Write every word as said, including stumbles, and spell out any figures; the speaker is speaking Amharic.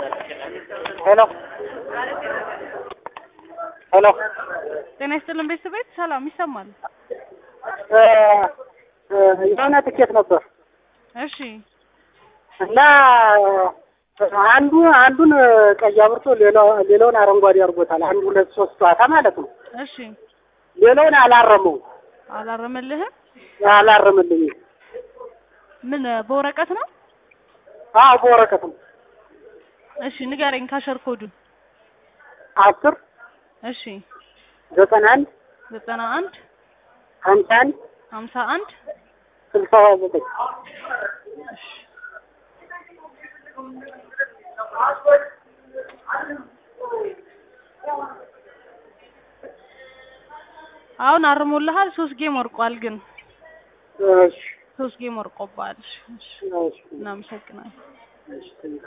ሄሎ ሄሎ ጤና ይስጥልን ቤተሰቤት ሰላም ይሰማል። የሆነ ትኬት ነበር። እሺ እና አንዱ አንዱን ቀይ አብርቶ ሌላው ሌላውን አረንጓዴ አድርጎታል። አንዱ ሁለት ሶስት ጨዋታ ማለት ነው። እሺ ሌላውን አላረመው አላረመልህም? አላረመልኝም። ምን በወረቀት ነው? አዎ በወረቀት ነው። እሺ ንገረኝ ካሸር ኮዱን። አስር እሺ ዘጠና አንድ ዘጠና አንድ ሀምሳ አንድ ሀምሳ አንድ ስልሳ ዘጠኝ እሺ አሁን አርሞልሃል። ሶስት ጌም ወርቋል ግን እሺ ሶስት ጌም ወርቆባል። እሺ እሺ እናመሰግናለን። እሺ